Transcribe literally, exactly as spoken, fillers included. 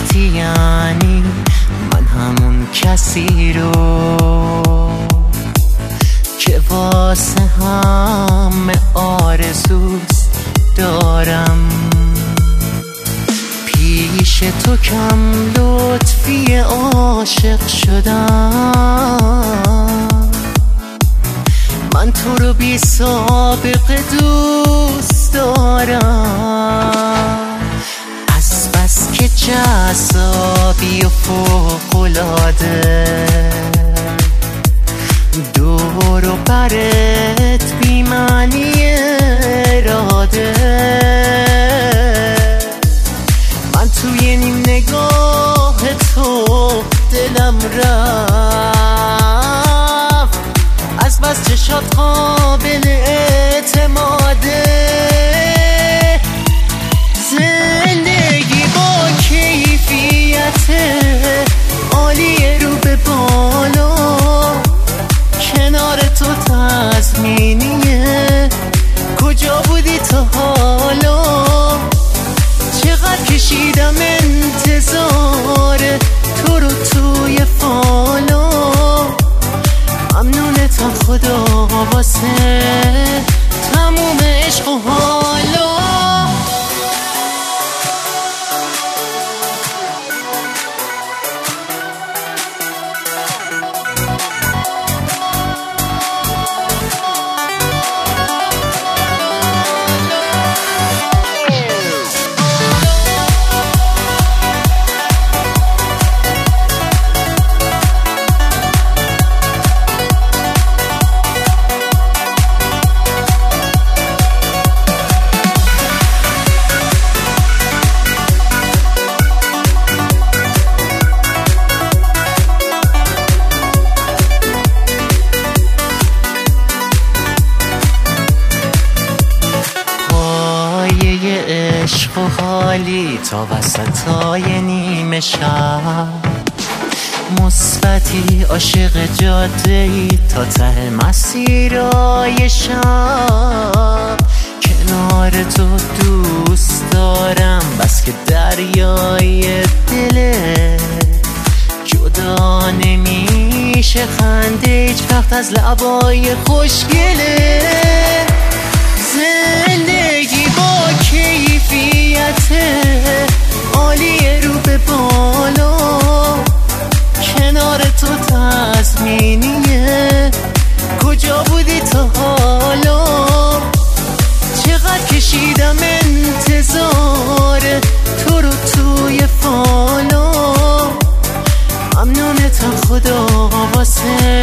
وقتی یعنی من همون کسی رو که واسه همه آرزوست دارم. پیش تو کم لطفی عاشق شدم، من تو رو بی سابقه دوست دارم. از بس که جذابی و فوق‌العاده، دور و برت بی معنی اراده، من توی نیم نگاه تو دلم رفت. از بس چشات قابل اعتماده، زندگی با کیفیت عالی رو به بالا، کنار تو تضمینیه. کجا بودی تا حالا؟ چقدر کشیدم انتظار تو رو توی فالا. ممنونتم خدا واسه تموم عشق و حالا. عشق و حالی تا وسطای نیمه شب، مثبتی عاشق جاده‌ای تا ته مسیرای شب. کنار تو دوست دارم بس که دریای دله، جدا نمیشه خنده هیچ وقت از لبای خوشگله. زندگی با کیفیت عالی رو به بالا، کنار تو تضمینیه. کجا بودی تا حالا؟ چقدر کشیدم انتظار تو رو توی فالا. ممنونتم خدا واسه